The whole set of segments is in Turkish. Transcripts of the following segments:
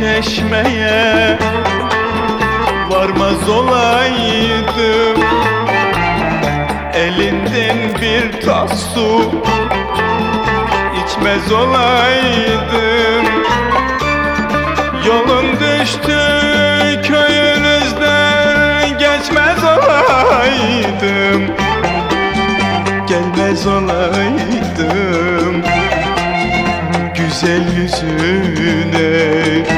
çeşmeye varmaz olaydım, elinden bir tas su içmez olaydım. Yolun düştü köyünüzden geçmez olaydım, gelmez olaydım güzel yüzüne,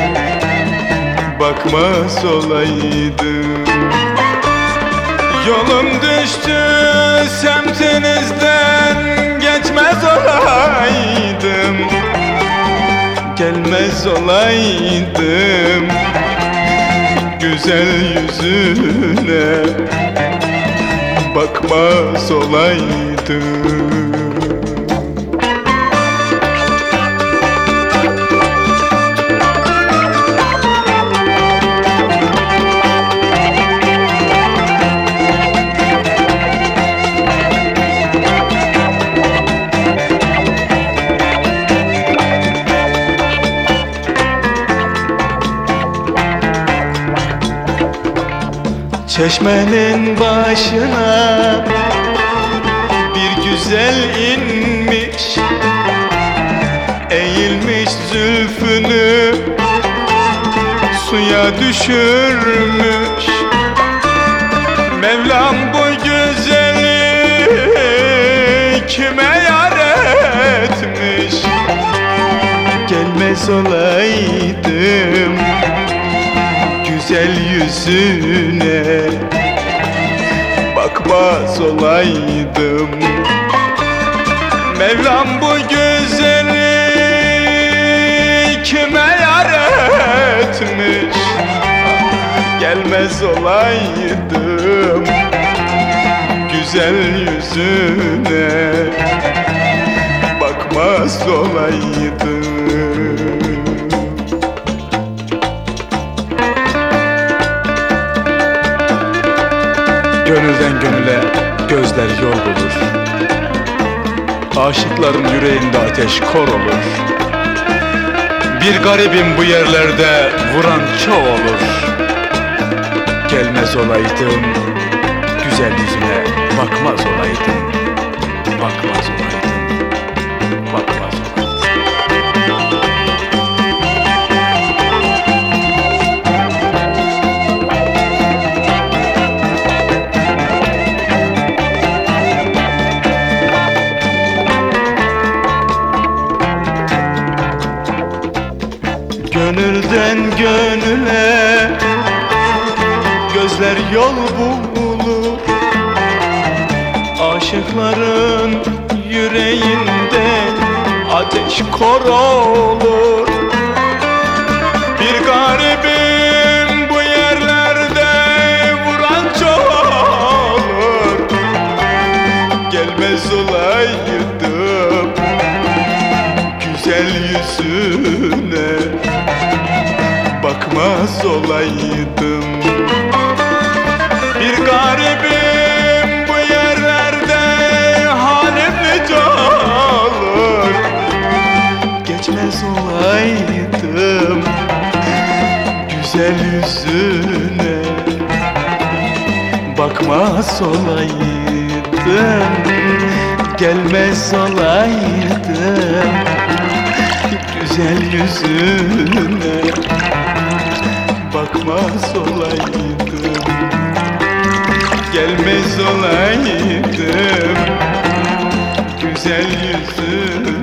bakmaz olaydım. Yolum düştü semtinizden geçmez olaydım, gelmez olaydım güzel yüzüne, bakmaz olaydım. Çeşmenin başına bir güzel inmiş, eğilmiş zülfünü suya düşürmüş. Mevlam bu güzeli kime yar etmiş, gelmez olaydım güzel yüzüne, bakmaz olaydım. Mevlam bu güzeli kime yar etmiş, gelmez olaydım güzel yüzüne, bakmaz olaydım. Gönülden gönüle gözler yol bulur, aşıkların yüreğinde ateş kor olur. Bir garibim bu yerlerde, vuran çoğu olur. Gelmez olaydım güzel yüzüne, bakmaz olaydım, bakmaz olaydım, bakmaz olaydım. Gönülden gönüle gözler yol bulur, aşıkların yüreğinde ateş kor olur. Bir garibim bu yerlerde, vuran çok olur. Gelmez olaydım güzel yüzüne, bakmaz olaydım. Bir garibim bu yerlerde, halim nice olur. Geçmez olaydım güzel yüzüne, bakmaz olaydım, gelmez olaydım güzel yüzüne, bakmaz olaydım, gelmez olaydım güzel yüzüne.